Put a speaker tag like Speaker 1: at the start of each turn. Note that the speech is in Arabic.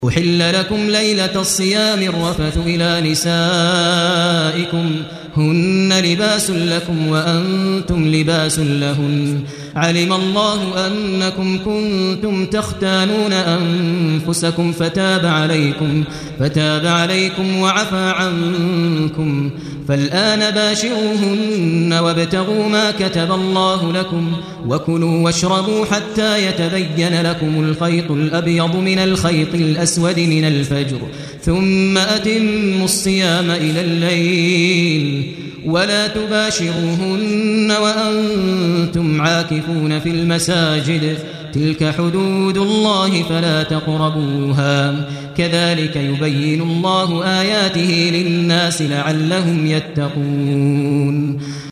Speaker 1: أحل لكم ليلة الصيام الرفث إلى نسائكم هن لباس لكم وأنتم لباس لهن علم الله أنكم كنتم تختانون أنفسكم فتاب عليكم وعفى عنكم فالآن باشروهن وابتغوا ما كتب الله لكم وكلوا واشربوا حتى يتبين لكم الخيط الأبيض من الخيط الأسود من الفجر ثم أتموا الصيام إلى الليل ولا تباشروهن وأنتم عاكفون في المساجد تلك حدود الله فلا تقربوها كذلك يبين الله آياته للناس لعلهم يتقون